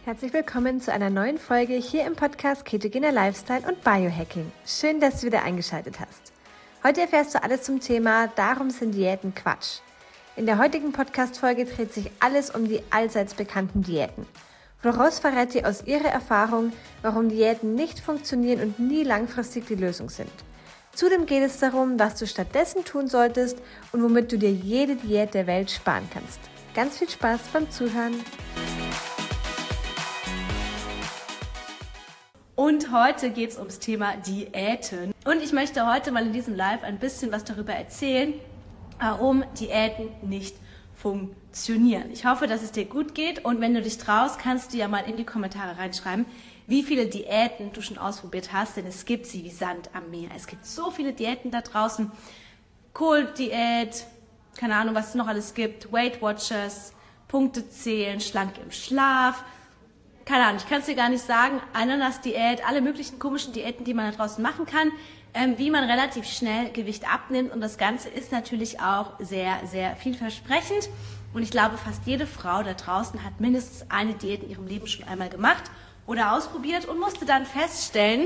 Herzlich willkommen zu einer neuen Folge hier im Podcast Ketogener Lifestyle und Biohacking. Schön, dass du wieder eingeschaltet hast. Heute erfährst du alles zum Thema Darum sind Diäten Quatsch. In der heutigen Podcast-Folge dreht sich alles um die allseits bekannten Diäten. Frau Ross verrät dir aus ihrer Erfahrung, warum Diäten nicht funktionieren und nie langfristig die Lösung sind. Zudem geht es darum, was du stattdessen tun solltest und womit du dir jede Diät der Welt sparen kannst. Ganz viel Spaß beim Zuhören! Und heute geht es ums Thema Diäten. Und ich möchte heute mal in diesem Live ein bisschen was darüber erzählen, warum Diäten nicht funktionieren. Ich hoffe, dass es dir gut geht und wenn du dich traust, kannst du ja mal in die Kommentare reinschreiben, wie viele Diäten du schon ausprobiert hast, denn es gibt sie wie Sand am Meer. Es gibt so viele Diäten da draußen. Kohl-Diät, keine Ahnung, was es noch alles gibt, Weight Watchers, Punkte zählen, schlank im Schlaf. Keine Ahnung, ich kann es dir gar nicht sagen, Ananas-Diät, alle möglichen komischen Diäten, die man da draußen machen kann, wie man relativ schnell Gewicht abnimmt und das Ganze ist natürlich auch sehr, sehr vielversprechend und ich glaube, fast jede Frau da draußen hat mindestens eine Diät in ihrem Leben schon einmal gemacht oder ausprobiert und musste dann feststellen,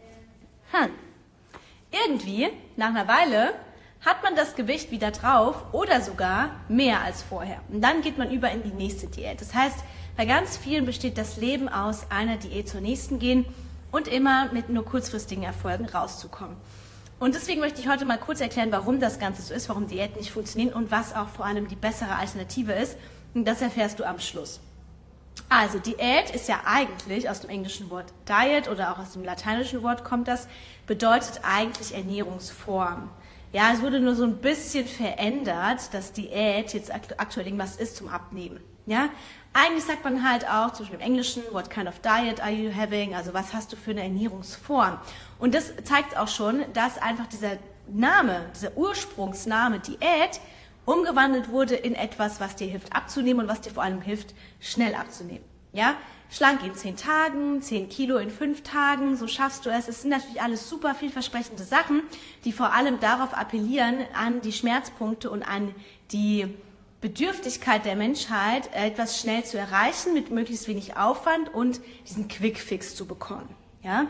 irgendwie, nach einer Weile, hat man das Gewicht wieder drauf oder sogar mehr als vorher. Und dann geht man über in die nächste Diät. Das heißt, bei ganz vielen besteht das Leben aus einer Diät zur nächsten gehen und immer mit nur kurzfristigen Erfolgen rauszukommen. Und deswegen möchte ich heute mal kurz erklären, warum das Ganze so ist, warum Diäten nicht funktionieren und was auch vor allem die bessere Alternative ist. Und das erfährst du am Schluss. Also Diät ist ja eigentlich aus dem englischen Wort Diet oder auch aus dem lateinischen Wort kommt das, bedeutet eigentlich Ernährungsform. Ja, es wurde nur so ein bisschen verändert, dass Diät jetzt aktuell irgendwas ist zum Abnehmen. Ja, eigentlich sagt man halt auch, zum Beispiel im Englischen, what kind of diet are you having? Also was hast du für eine Ernährungsform? Und das zeigt auch schon, dass einfach dieser Name, dieser Ursprungsname Diät umgewandelt wurde in etwas, was dir hilft abzunehmen und was dir vor allem hilft, schnell abzunehmen. Ja, schlank in 10 Tagen, 10 Kilo in 5 Tagen, so schaffst du es. Es sind natürlich alles super vielversprechende Sachen, die vor allem darauf appellieren, an die Schmerzpunkte und an die Bedürftigkeit der Menschheit, etwas schnell zu erreichen, mit möglichst wenig Aufwand und diesen Quick-Fix zu bekommen. Ja?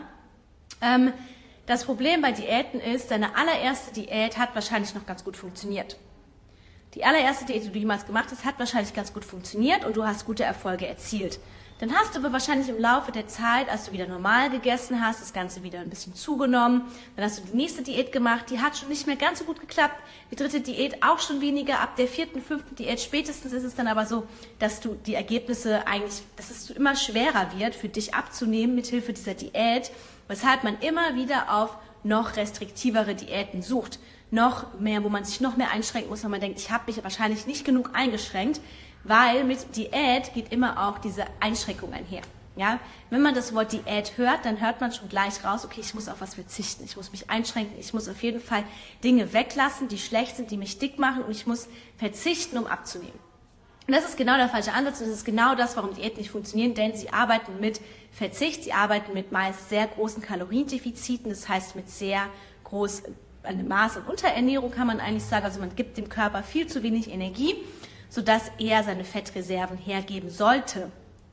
Das Problem bei Diäten ist, deine allererste Diät hat wahrscheinlich noch ganz gut funktioniert. Die allererste Diät, die du jemals gemacht hast, hat wahrscheinlich ganz gut funktioniert und du hast gute Erfolge erzielt. Dann hast du aber wahrscheinlich im Laufe der Zeit, als du wieder normal gegessen hast, das Ganze wieder ein bisschen zugenommen. Dann hast du die nächste Diät gemacht, die hat schon nicht mehr ganz so gut geklappt. Die dritte Diät auch schon weniger. Ab der 4., 5. Diät spätestens ist es dann aber so, dass du die Ergebnisse eigentlich, dass es immer schwerer wird, für dich abzunehmen mithilfe dieser Diät, weshalb man immer wieder auf noch restriktivere Diäten sucht. Noch mehr, wo man sich noch mehr einschränken muss, weil man denkt, ich habe mich wahrscheinlich nicht genug eingeschränkt, weil mit Diät geht immer auch diese Einschränkung einher. Ja? Wenn man das Wort Diät hört, dann hört man schon gleich raus, okay, ich muss auf was verzichten, ich muss mich einschränken, ich muss auf jeden Fall Dinge weglassen, die schlecht sind, die mich dick machen und ich muss verzichten, um abzunehmen. Und das ist genau der falsche Ansatz und das ist genau das, warum Diäten nicht funktionieren, denn sie arbeiten mit Verzicht, sie arbeiten mit meist sehr großen Kaloriendefiziten, das heißt mit sehr großem Maß an Unterernährung kann man eigentlich sagen, also man gibt dem Körper viel zu wenig Energie, sodass er seine Fettreserven hergeben sollte.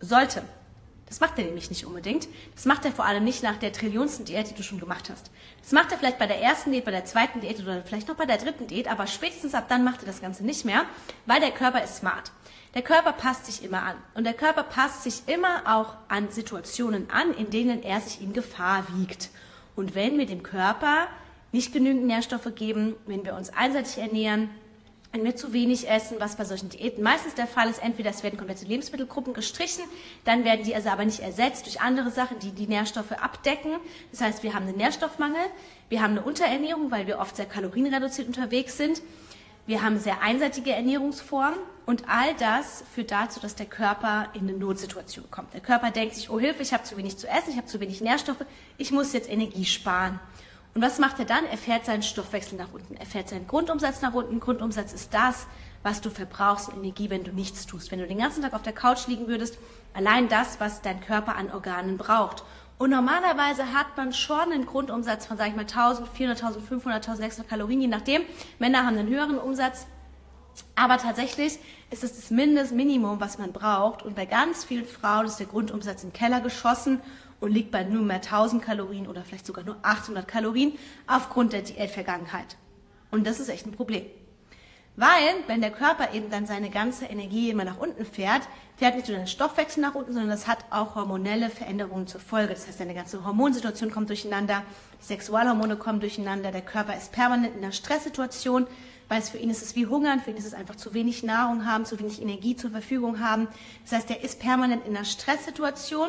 Das macht er nämlich nicht unbedingt. Das macht er vor allem nicht nach der trillionsten Diät, die du schon gemacht hast. Das macht er vielleicht bei der ersten Diät, bei der zweiten Diät oder vielleicht noch bei der dritten Diät, aber spätestens ab dann macht er das Ganze nicht mehr, weil der Körper ist smart. Der Körper passt sich immer an. Und der Körper passt sich immer auch an Situationen an, in denen er sich in Gefahr wiegt. Und wenn wir dem Körper nicht genügend Nährstoffe geben, wenn wir uns einseitig ernähren, wenn wir zu wenig essen, was bei solchen Diäten meistens der Fall ist, entweder es werden komplette Lebensmittelgruppen gestrichen, dann werden die also aber nicht ersetzt durch andere Sachen, die die Nährstoffe abdecken. Das heißt, wir haben einen Nährstoffmangel, wir haben eine Unterernährung, weil wir oft sehr kalorienreduziert unterwegs sind, wir haben sehr einseitige Ernährungsformen und all das führt dazu, dass der Körper in eine Notsituation kommt. Der Körper denkt sich, oh Hilfe, ich habe zu wenig zu essen, ich habe zu wenig Nährstoffe, ich muss jetzt Energie sparen. Und was macht er dann? Er fährt seinen Stoffwechsel nach unten. Er fährt seinen Grundumsatz nach unten. Grundumsatz ist das, was du verbrauchst in Energie, wenn du nichts tust. Wenn du den ganzen Tag auf der Couch liegen würdest, allein das, was dein Körper an Organen braucht. Und normalerweise hat man schon einen Grundumsatz von, sag ich mal, 1400, 1500, 1600 Kalorien, je nachdem. Männer haben einen höheren Umsatz. Aber tatsächlich ist es das Mindestminimum, was man braucht. Und bei ganz vielen Frauen ist der Grundumsatz in den Keller geschossen und liegt bei nur mehr 1000 Kalorien oder vielleicht sogar nur 800 Kalorien aufgrund der Diätvergangenheit. Und das ist echt ein Problem. Weil, wenn der Körper eben dann seine ganze Energie immer nach unten fährt nicht nur den Stoffwechsel nach unten, sondern das hat auch hormonelle Veränderungen zur Folge. Das heißt, deine ganze Hormonsituation kommt durcheinander, die Sexualhormone kommen durcheinander, der Körper ist permanent in einer Stresssituation, weil für ihn ist es wie Hungern, für ihn ist es einfach zu wenig Nahrung haben, zu wenig Energie zur Verfügung haben. Das heißt, er ist permanent in einer Stresssituation,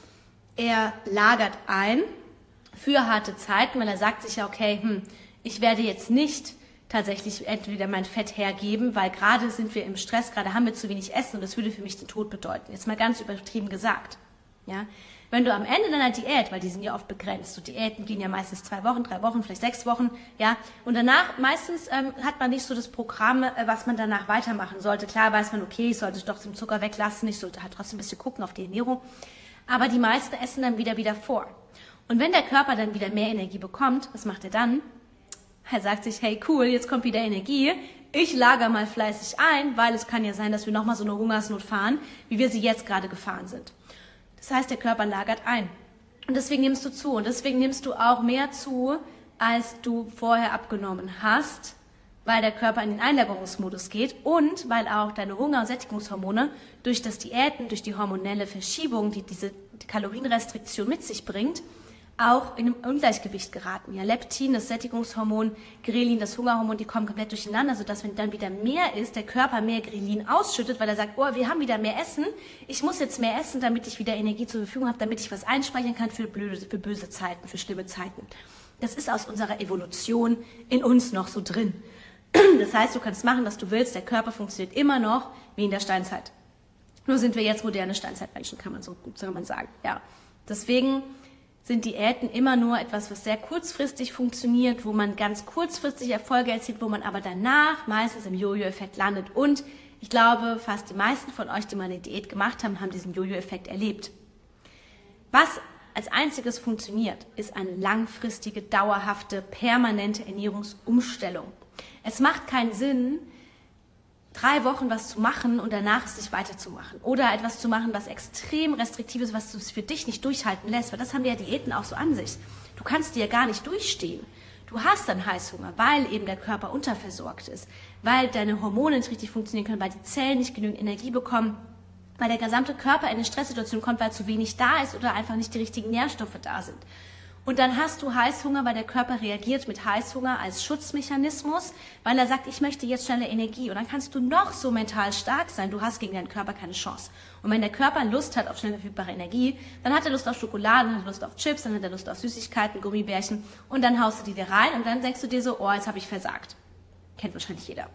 er lagert ein für harte Zeiten, weil er sagt sich ja, okay, ich werde jetzt nicht tatsächlich entweder mein Fett hergeben, weil gerade sind wir im Stress, gerade haben wir zu wenig Essen und das würde für mich den Tod bedeuten. Jetzt mal ganz übertrieben gesagt. Ja? Wenn du am Ende deiner Diät, weil die sind ja oft begrenzt, so Diäten gehen ja meistens 2 Wochen, 3 Wochen, vielleicht 6 Wochen, ja, und danach meistens hat man nicht so das Programm, was man danach weitermachen sollte. Klar weiß man, okay, ich sollte doch den Zucker weglassen, ich sollte halt trotzdem ein bisschen gucken auf die Ernährung, aber die meisten essen dann wieder vor. Und wenn der Körper dann wieder mehr Energie bekommt, was macht er dann? Er sagt sich, hey cool, jetzt kommt wieder Energie, ich lager mal fleißig ein, weil es kann ja sein, dass wir nochmal so eine Hungersnot fahren, wie wir sie jetzt gerade gefahren sind. Das heißt, der Körper lagert ein. Und deswegen nimmst du zu. Und deswegen nimmst du auch mehr zu, als du vorher abgenommen hast, weil der Körper in den Einlagerungsmodus geht und weil auch deine Hunger- und Sättigungshormone durch das Diäten, durch die hormonelle Verschiebung, die diese Kalorienrestriktion mit sich bringt, auch in einem Ungleichgewicht geraten. Ja, Leptin, das Sättigungshormon, Grelin, das Hungerhormon, die kommen komplett durcheinander, sodass wenn dann wieder mehr ist, der Körper mehr Grelin ausschüttet, weil er sagt, oh, wir haben wieder mehr Essen, ich muss jetzt mehr essen, damit ich wieder Energie zur Verfügung habe, damit ich was einspeichern kann für böse Zeiten, für schlimme Zeiten. Das ist aus unserer Evolution in uns noch so drin. Das heißt, du kannst machen, was du willst, der Körper funktioniert immer noch wie in der Steinzeit. Nur sind wir jetzt moderne Steinzeitmenschen, kann man sagen. Ja. Deswegen sind Diäten immer nur etwas, was sehr kurzfristig funktioniert, wo man ganz kurzfristig Erfolge erzielt, wo man aber danach meistens im Jojo-Effekt landet. Und ich glaube, fast die meisten von euch, die mal eine Diät gemacht haben, haben diesen Jojo-Effekt erlebt. Was als einziges funktioniert, ist eine langfristige, dauerhafte, permanente Ernährungsumstellung. Es macht keinen Sinn, 3 Wochen was zu machen und danach es nicht weiterzumachen. Oder etwas zu machen, was extrem restriktiv ist, was du für dich nicht durchhalten lässt. Weil das haben ja Diäten auch so an sich. Du kannst die ja gar nicht durchstehen. Du hast dann Heißhunger, weil eben der Körper unterversorgt ist. Weil deine Hormone nicht richtig funktionieren können, weil die Zellen nicht genügend Energie bekommen. Weil der gesamte Körper in eine Stresssituation kommt, weil zu wenig da ist oder einfach nicht die richtigen Nährstoffe da sind. Und dann hast du Heißhunger, weil der Körper reagiert mit Heißhunger als Schutzmechanismus, weil er sagt, ich möchte jetzt schnelle Energie. Und dann kannst du noch so mental stark sein, du hast gegen deinen Körper keine Chance. Und wenn der Körper Lust hat auf schnell verfügbare Energie, dann hat er Lust auf Schokolade, dann hat er Lust auf Chips, dann hat er Lust auf Süßigkeiten, Gummibärchen und dann haust du die dir rein und dann denkst du dir so, oh, jetzt habe ich versagt. Kennt wahrscheinlich jeder.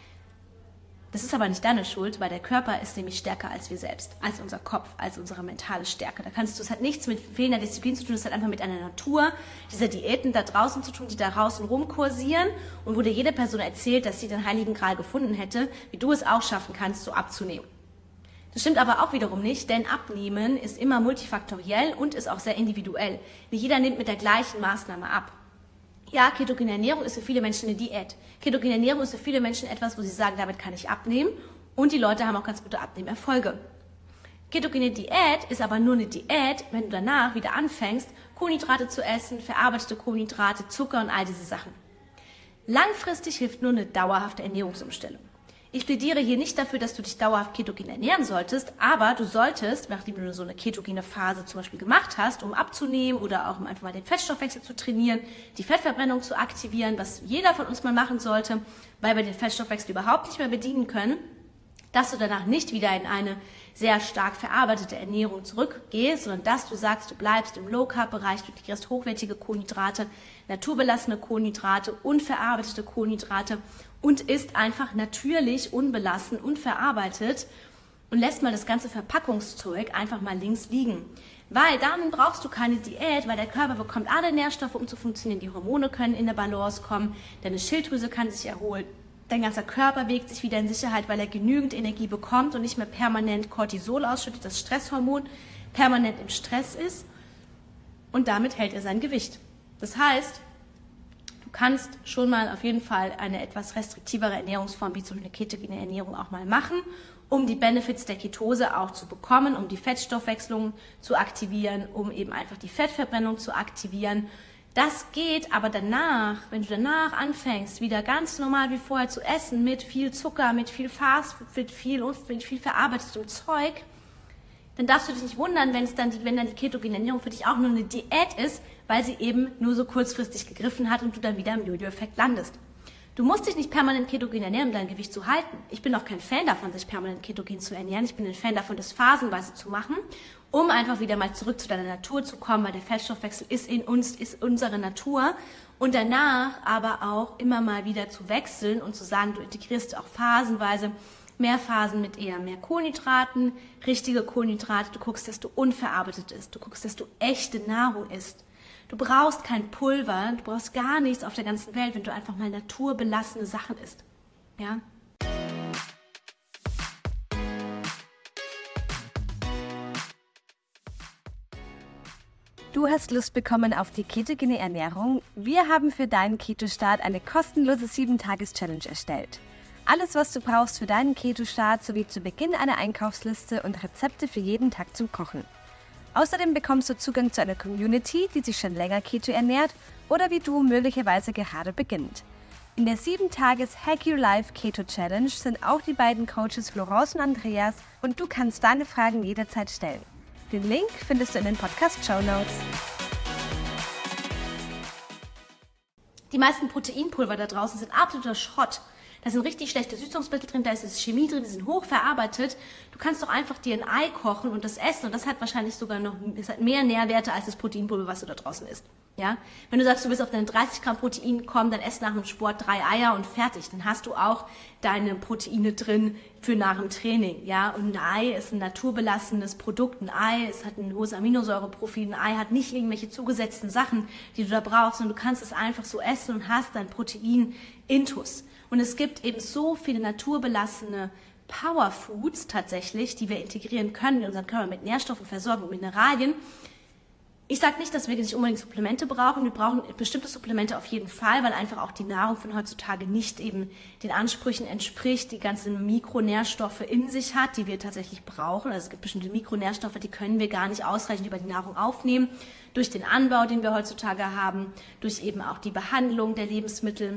Das ist aber nicht deine Schuld, weil der Körper ist nämlich stärker als wir selbst, als unser Kopf, als unsere mentale Stärke. Es hat nichts mit fehlender Disziplin zu tun, es hat einfach mit einer Natur dieser Diäten da draußen zu tun, die da draußen rumkursieren und wo dir jede Person erzählt, dass sie den Heiligen Gral gefunden hätte, wie du es auch schaffen kannst, so abzunehmen. Das stimmt aber auch wiederum nicht, denn Abnehmen ist immer multifaktoriell und ist auch sehr individuell. Nicht jeder nimmt mit der gleichen Maßnahme ab. Ja, ketogene Ernährung ist für viele Menschen eine Diät. Ketogene Ernährung ist für viele Menschen etwas, wo sie sagen, damit kann ich abnehmen. Und die Leute haben auch ganz gute Abnehmerfolge. Ketogene Diät ist aber nur eine Diät, wenn du danach wieder anfängst, Kohlenhydrate zu essen, verarbeitete Kohlenhydrate, Zucker und all diese Sachen. Langfristig hilft nur eine dauerhafte Ernährungsumstellung. Ich plädiere hier nicht dafür, dass du dich dauerhaft ketogen ernähren solltest, aber du solltest, nachdem du so eine ketogene Phase zum Beispiel gemacht hast, um abzunehmen oder auch um einfach mal den Fettstoffwechsel zu trainieren, die Fettverbrennung zu aktivieren, was jeder von uns mal machen sollte, weil wir den Fettstoffwechsel überhaupt nicht mehr bedienen können, dass du danach nicht wieder in eine sehr stark verarbeitete Ernährung zurückgehst, sondern dass du sagst, du bleibst im Low-Carb-Bereich, du kriegst hochwertige Kohlenhydrate, naturbelassene Kohlenhydrate, unverarbeitete Kohlenhydrate und isst einfach natürlich, unbelassen, unverarbeitet und lässt mal das ganze Verpackungszeug einfach mal links liegen. Weil dann brauchst du keine Diät, weil der Körper bekommt alle Nährstoffe, um zu funktionieren, die Hormone können in eine Balance kommen, deine Schilddrüse kann sich erholen, dein ganzer Körper wägt sich wieder in Sicherheit, weil er genügend Energie bekommt und nicht mehr permanent Cortisol ausschüttet, das Stresshormon permanent im Stress ist und damit hält er sein Gewicht. Das heißt, du kannst schon mal auf jeden Fall eine etwas restriktivere Ernährungsform wie zum Beispiel eine ketogene Ernährung auch mal machen, um die Benefits der Ketose auch zu bekommen, um die Fettstoffwechslung zu aktivieren, um eben einfach die Fettverbrennung zu aktivieren. Das geht aber danach, wenn du danach anfängst, wieder ganz normal wie vorher zu essen, mit viel Zucker, mit viel Fastfood, mit viel verarbeitetem Zeug, dann darfst du dich nicht wundern, wenn dann die ketogene Ernährung für dich auch nur eine Diät ist, weil sie eben nur so kurzfristig gegriffen hat und du dann wieder im Jojo-Effekt landest. Du musst dich nicht permanent ketogen ernähren, um dein Gewicht zu halten. Ich bin auch kein Fan davon, sich permanent ketogen zu ernähren. Ich bin ein Fan davon, das phasenweise zu machen, um einfach wieder mal zurück zu deiner Natur zu kommen, weil der Fettstoffwechsel ist in uns, ist unsere Natur. Und danach aber auch immer mal wieder zu wechseln und zu sagen, du integrierst auch phasenweise mehr Phasen mit eher mehr Kohlenhydraten, richtige Kohlenhydrate. Du guckst, dass du unverarbeitet isst. Du guckst, dass du echte Nahrung isst. Du brauchst kein Pulver, du brauchst gar nichts auf der ganzen Welt, wenn du einfach mal naturbelassene Sachen isst. Ja? Du hast Lust bekommen auf die ketogene Ernährung? Wir haben für deinen Keto-Start eine kostenlose 7-Tages-Challenge erstellt. Alles, was du brauchst für deinen Keto-Start, sowie zu Beginn eine Einkaufsliste und Rezepte für jeden Tag zum Kochen. Außerdem bekommst du Zugang zu einer Community, die sich schon länger Keto ernährt oder wie du möglicherweise gerade beginnt. In der 7-Tages Hack Your Life Keto Challenge sind auch die beiden Coaches Florence und Andreas und du kannst deine Fragen jederzeit stellen. Den Link findest du in den Podcast-Shownotes. Die meisten Proteinpulver da draußen sind absoluter Schrott. Da sind richtig schlechte Süßungsmittel drin, da ist Chemie drin, die sind hochverarbeitet. Du kannst doch einfach dir ein Ei kochen und das essen und das hat wahrscheinlich sogar noch mehr Nährwerte als das Proteinpulver, was du da draußen isst. Ja? Wenn du sagst, du willst auf deine 30 Gramm Protein kommen, dann ess nach dem Sport 3 Eier und fertig. Dann hast du auch deine Proteine drin für nach dem Training. Ja? Und ein Ei ist ein naturbelassenes Produkt. Ein Ei, es hat ein hohes Aminosäureprofil. Ein Ei hat nicht irgendwelche zugesetzten Sachen, die du da brauchst, sondern du kannst es einfach so essen und hast dein Protein-Intus. Und es gibt eben so viele naturbelassene Powerfoods tatsächlich, die wir integrieren können in unseren Körper mit Nährstoffen, Versorgung, Mineralien. Ich sage nicht, dass wir nicht unbedingt Supplemente brauchen. Wir brauchen bestimmte Supplemente auf jeden Fall, weil einfach auch die Nahrung von heutzutage nicht eben den Ansprüchen entspricht, die ganzen Mikronährstoffe in sich hat, die wir tatsächlich brauchen. Also es gibt bestimmte Mikronährstoffe, die können wir gar nicht ausreichend über die Nahrung aufnehmen. Durch den Anbau, den wir heutzutage haben, durch eben auch die Behandlung der Lebensmittel.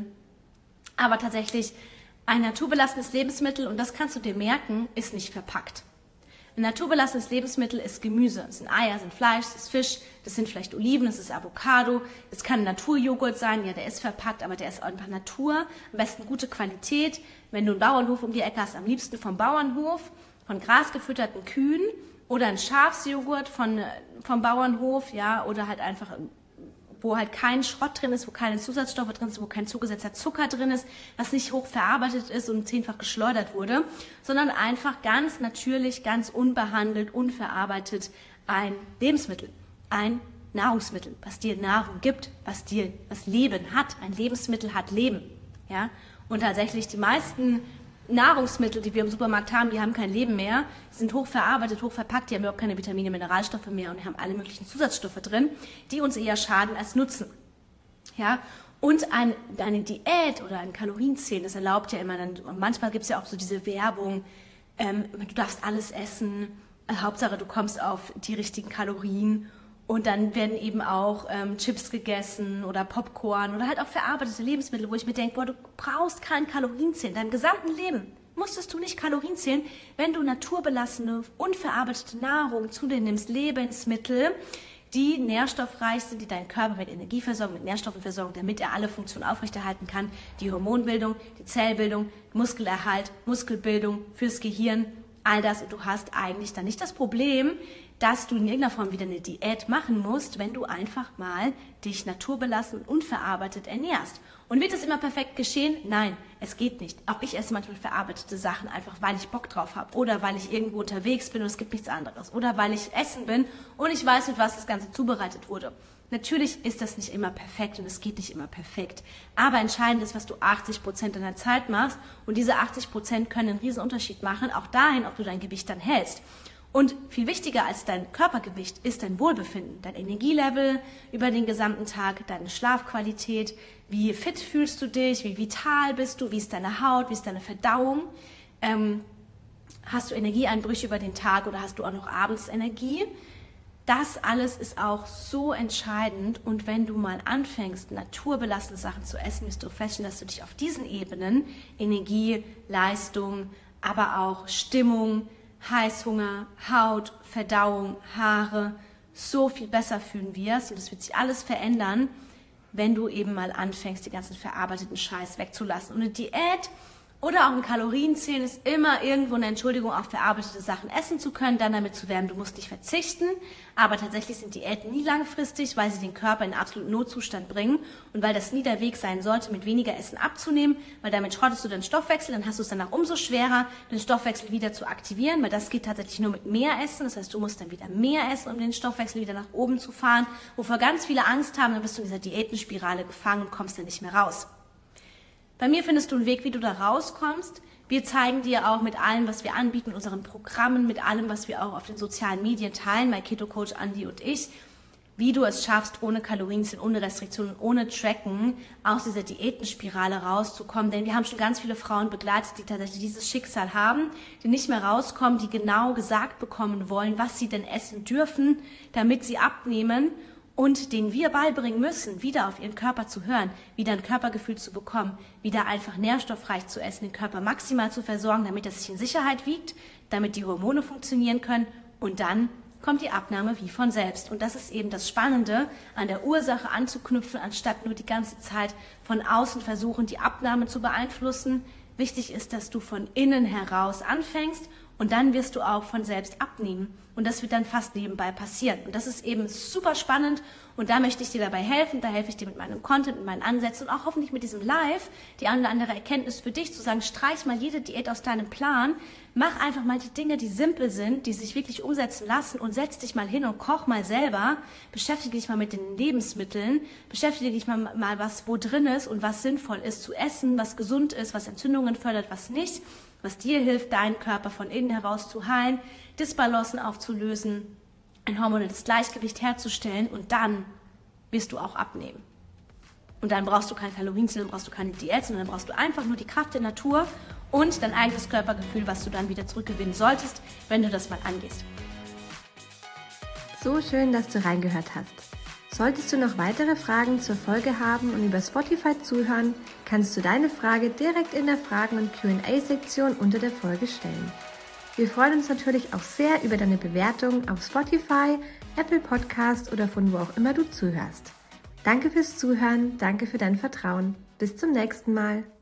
Aber tatsächlich ein naturbelassenes Lebensmittel, und das kannst du dir merken, ist nicht verpackt. Ein naturbelassenes Lebensmittel ist Gemüse. Das sind Eier, das sind Fleisch, das ist Fisch, das sind vielleicht Oliven, das ist Avocado. Das kann Naturjoghurt sein, ja, der ist verpackt, aber der ist einfach Natur. Am besten gute Qualität. Wenn du einen Bauernhof um die Ecke hast, am liebsten vom Bauernhof, von grasgefütterten Kühen oder ein Schafsjoghurt vom Bauernhof, ja, oder halt einfach wo halt kein Schrott drin ist, wo keine Zusatzstoffe drin sind, wo kein zugesetzter Zucker drin ist, was nicht hoch verarbeitet ist und 10-fach geschleudert wurde, sondern einfach ganz natürlich, ganz unbehandelt, unverarbeitet ein Lebensmittel, ein Nahrungsmittel, was dir Nahrung gibt, was Leben hat. Ein Lebensmittel hat Leben. Ja? Und tatsächlich die meisten Nahrungsmittel, die wir im Supermarkt haben, die haben kein Leben mehr, die sind hochverarbeitet, hochverpackt, die haben überhaupt keine Vitamine, Mineralstoffe mehr und haben alle möglichen Zusatzstoffe drin, die uns eher schaden als nutzen. Ja? Und eine Diät oder ein Kalorienzählen, das erlaubt ja immer dann, und manchmal gibt es ja auch so diese Werbung, du darfst alles essen, Hauptsache du kommst auf die richtigen Kalorien. Und dann werden eben auch Chips gegessen oder Popcorn oder halt auch verarbeitete Lebensmittel, wo ich mir denke, boah, du brauchst kein Kalorienzählen. Deinem gesamten Leben musstest du nicht Kalorien zählen, wenn du naturbelassene, unverarbeitete Nahrung zu dir nimmst, Lebensmittel, die nährstoffreich sind, die deinen Körper mit Energie versorgen, mit Nährstoffen versorgen, damit er alle Funktionen aufrechterhalten kann. Die Hormonbildung, die Zellbildung, Muskelerhalt, Muskelbildung fürs Gehirn, all das. Und du hast eigentlich dann nicht das Problem, dass du in irgendeiner Form wieder eine Diät machen musst, wenn du einfach mal dich naturbelassen und unverarbeitet ernährst. Und wird es immer perfekt geschehen? Nein, es geht nicht. Auch ich esse manchmal verarbeitete Sachen, einfach weil ich Bock drauf habe oder weil ich irgendwo unterwegs bin und es gibt nichts anderes oder weil ich essen bin und ich weiß, mit was das Ganze zubereitet wurde. Natürlich ist das nicht immer perfekt und es geht nicht immer perfekt. Aber entscheidend ist, was du 80% deiner Zeit machst und diese 80% können einen riesen Unterschied machen, auch dahin, ob du dein Gewicht dann hältst. Und viel wichtiger als dein Körpergewicht ist dein Wohlbefinden, dein Energielevel über den gesamten Tag, deine Schlafqualität, wie fit fühlst du dich, wie vital bist du, wie ist deine Haut, wie ist deine Verdauung. Hast du Energieeinbrüche über den Tag oder hast du auch noch abends Energie? Das alles ist auch so entscheidend und wenn du mal anfängst, naturbelassene Sachen zu essen, wirst du feststellen, dass du dich auf diesen Ebenen, Energie, Leistung, aber auch Stimmung, Heißhunger, Haut, Verdauung, Haare so viel besser fühlen wirst und es wird sich alles verändern, wenn du eben mal anfängst, die ganzen verarbeiteten Scheiß wegzulassen. Und eine Diät oder auch ein Kalorienzählen ist immer irgendwo eine Entschuldigung, auch verarbeitete Sachen essen zu können, dann damit zu werben, du musst nicht verzichten. Aber tatsächlich sind Diäten nie langfristig, weil sie den Körper in einen absoluten Notzustand bringen und weil das nie der Weg sein sollte, mit weniger Essen abzunehmen, weil damit schrottest du den Stoffwechsel, dann hast du es danach umso schwerer, den Stoffwechsel wieder zu aktivieren, weil das geht tatsächlich nur mit mehr Essen. Das heißt, du musst dann wieder mehr essen, um den Stoffwechsel wieder nach oben zu fahren, wovor ganz viele Angst haben, dann bist du in dieser Diätenspirale gefangen und kommst dann nicht mehr raus. Bei mir findest du einen Weg, wie du da rauskommst. Wir zeigen dir auch mit allem, was wir anbieten, unseren Programmen, mit allem, was wir auch auf den sozialen Medien teilen, mein Keto-Coach Andi und ich, wie du es schaffst, ohne Kalorienzählen, ohne Restriktionen, ohne Tracken aus dieser Diätenspirale rauszukommen. Denn wir haben schon ganz viele Frauen begleitet, die tatsächlich dieses Schicksal haben, die nicht mehr rauskommen, die genau gesagt bekommen wollen, was sie denn essen dürfen, damit sie abnehmen. Und denen wir beibringen müssen, wieder auf ihren Körper zu hören, wieder ein Körpergefühl zu bekommen, wieder einfach nährstoffreich zu essen, den Körper maximal zu versorgen, damit er sich in Sicherheit wiegt, damit die Hormone funktionieren können und dann kommt die Abnahme wie von selbst. Und das ist eben das Spannende, an der Ursache anzuknüpfen, anstatt nur die ganze Zeit von außen versuchen, die Abnahme zu beeinflussen. Wichtig ist, dass du von innen heraus anfängst und dann wirst du auch von selbst abnehmen. Und das wird dann fast nebenbei passieren. Und das ist eben super spannend und da möchte ich dir dabei helfen. Da helfe ich dir mit meinem Content, mit meinen Ansätzen und auch hoffentlich mit diesem Live die eine oder andere Erkenntnis für dich, zu sagen, streich mal jede Diät aus deinem Plan, mach einfach mal die Dinge, die simpel sind, die sich wirklich umsetzen lassen und setz dich mal hin und koch mal selber, beschäftige dich mal mit den Lebensmitteln, beschäftige dich mal was wo drin ist und was sinnvoll ist zu essen, was gesund ist, was Entzündungen fördert, was nicht, was dir hilft, deinen Körper von innen heraus zu heilen, Disbalancen aufzulösen, ein hormonelles Gleichgewicht herzustellen und dann wirst du auch abnehmen. Und dann brauchst du kein Kalorienzählen, dann brauchst du keine Diät, sondern dann brauchst du einfach nur die Kraft der Natur und dein eigenes Körpergefühl, was du dann wieder zurückgewinnen solltest, wenn du das mal angehst. So schön, dass du reingehört hast. Solltest du noch weitere Fragen zur Folge haben und über Spotify zuhören, kannst du deine Frage direkt in der Fragen- und Q&A-Sektion unter der Folge stellen. Wir freuen uns natürlich auch sehr über deine Bewertung auf Spotify, Apple Podcast oder von wo auch immer du zuhörst. Danke fürs Zuhören, danke für dein Vertrauen. Bis zum nächsten Mal.